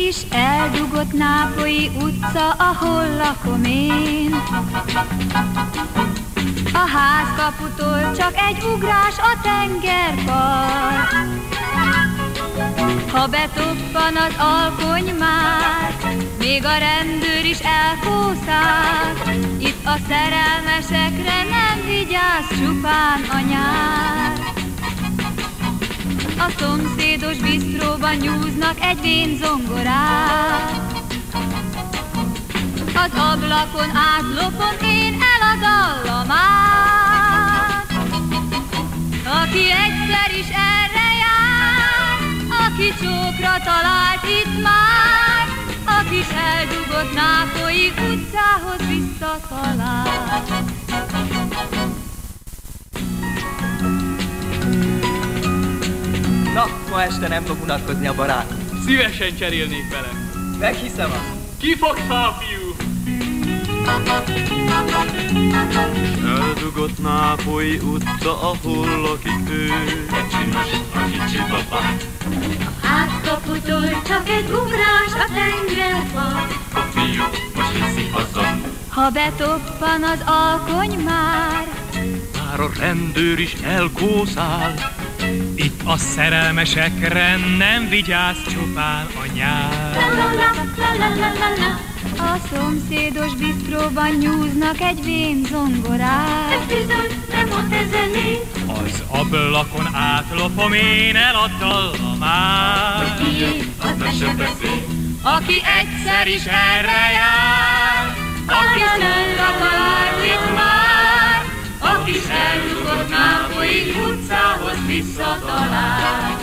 kis eldugott nápolyi utca, ahol lakom én. A házkaputól csak egy ugrás a tengerpart. Ha betoppan az alkony már, még a rendőr is elkószál. Itt a szerelmesekre nem vigyáz csupán a nyár. A szomszédos bisztróban nyúznak egy vén zongorát. Az ablakon átlopom én el a dallamát. Aki egyszer is erre jár, aki csókra talált itt már, a kis eldugott nápolyi utcához visszatalál. Na, ma este nem fog unatkozni a barát. Szívesen cserélnék vele. Meghiszem azt. Kifogta a fiú! Eldugott nápolyi utca, ahol lakik ő. A házkaputól csak egy ugrás a tengerpart. A fiú most viszi haza. Ha betoppan az alkony már, Már a rendőr is elkószál. Itt a szerelmesekre nem vigyáz csupán a nyár. a szomszédos bisztróban nyúznak egy vén zongorát. Ez bizony nem a te zenéd. Az ablakon átlopom én el a dallamát. Az mesebeszéd. Aki egyszer is erre jár, aki szóra talált itt már, aki eldugott nápolyi utcához visszatalál.